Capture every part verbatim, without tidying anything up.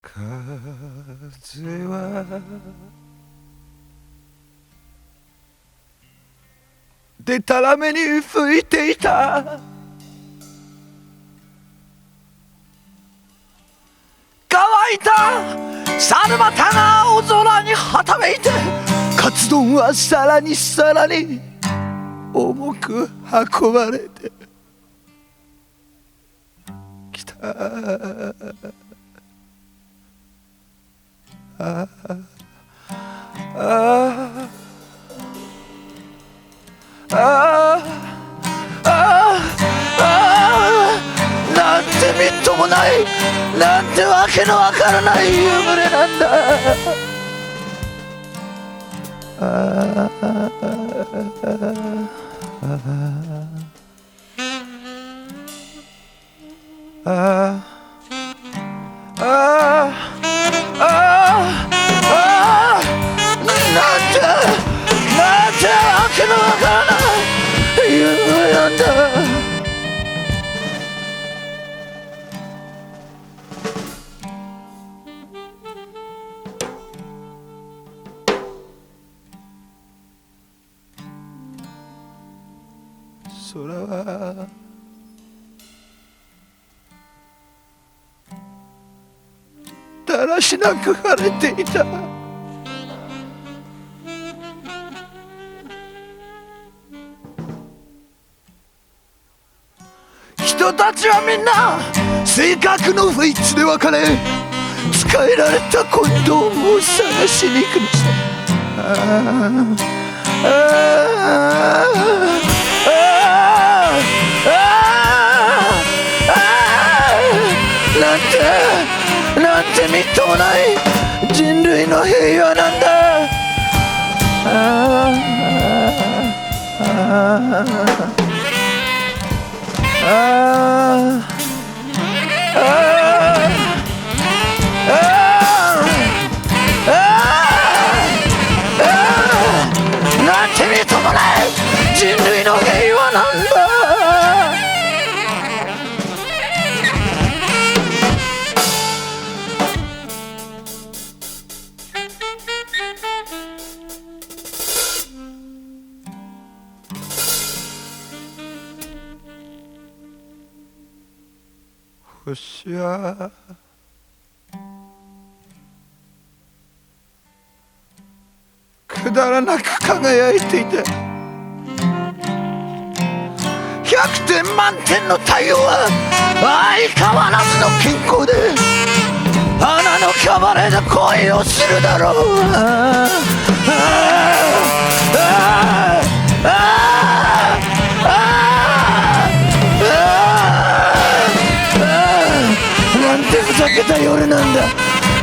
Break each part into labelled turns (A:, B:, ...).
A: 風はでたらめに吹いていた。乾いた猿股が青空にはためいて、カツ丼はさらにさらに重く運ばれてきた。あああああああ、なんてみっともない、なんてわけのわからない夕暮れなんだ。ああああああああ、なんてなんてわけのわからない夕暮れなんだ。空はだらしなく晴れていた。人たちはみんな性格の不一致で別れ、使えられたコンドームを探しに行くのさ。ああああなんてなんてみっともない人類の平和なんだ。あああああなんてみっともない人類の平和なんだ。星はくだらなく輝いていた。ひゃくてん満点の太陽は相変わらずの健康で、花のキャバレーで恋をするだろう。ああああなんてふざけた夜なんだ。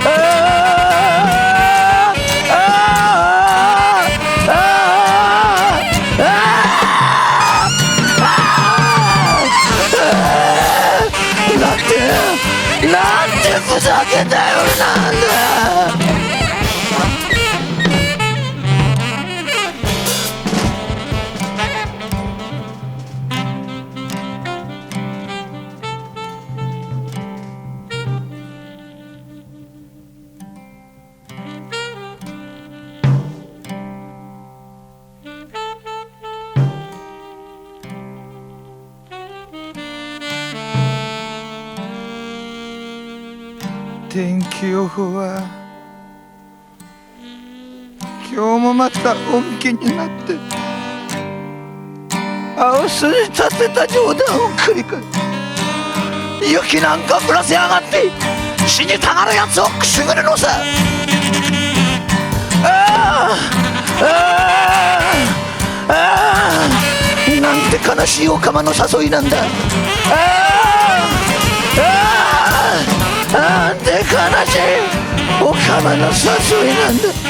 A: ああああなんてなんてふざけた夜なんだ。天気予報は今日もまた本気になって青筋立てた冗談を繰り返す。雪なんか降らせやがって死にたがるやつをくすぐるのさ。ああああああなんて悲しいおかまの誘いなんだ。ああああなんて悲しいおかまの誘いなんだ。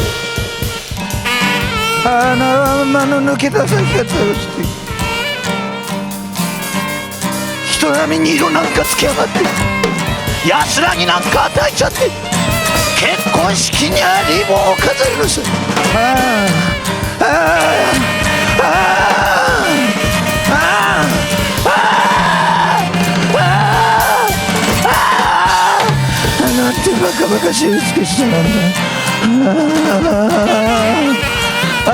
A: 鼻は間の抜けた先がつるして髪に色なんかつけやがって、安らぎなんか与えちゃって、結婚式にはリボンを飾るのさ。ああああああなんてバカバカしい美しさなんだ。ああ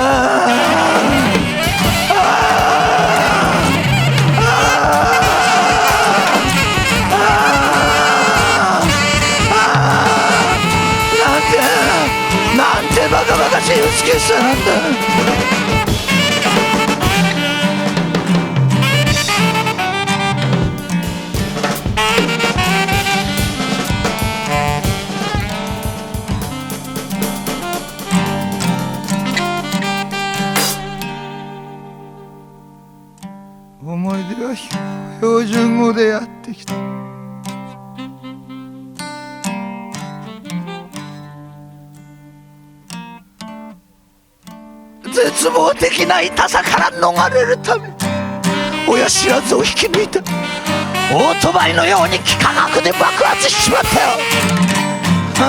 A: なんてバカバカしい美しさなんだ。思い出は標準語でやってきた。絶望的な痛さから逃れるため、親知らずを引き抜いた。オートバイのように幾何学で爆発しちまったよ。あ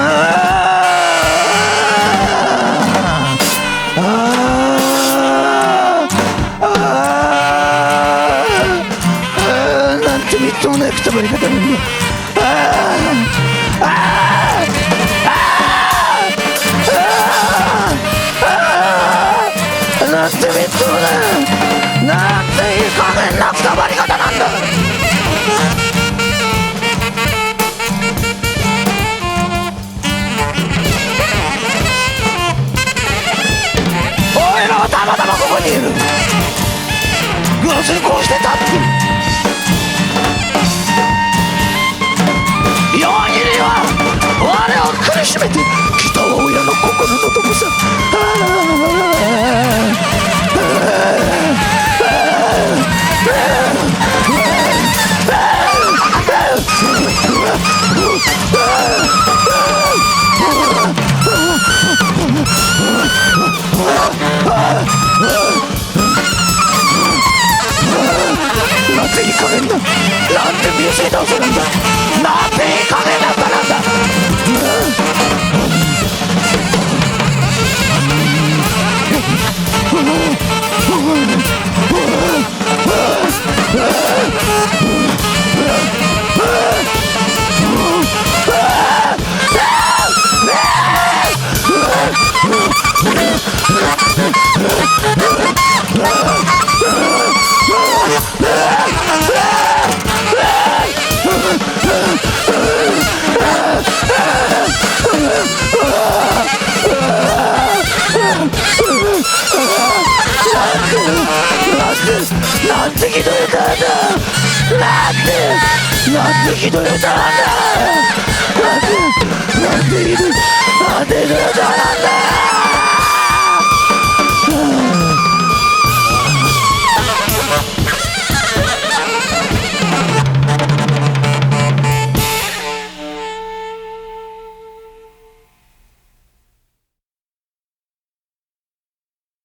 A: あああなんてみっともないくたばり方なんだ。ああなんてみっともない、なんていい加減なくたばり方なんだ。おいらはたまたまここにいる。要するにこうして立ってる。弱切りは我を苦しめて、北は親の心の友さ。なんていい加減だ。なんて見せ倒せなんだ。なんていい加減だったなんだ。なんてひどい歌なんだ。なんてなんてひどい歌なんだ。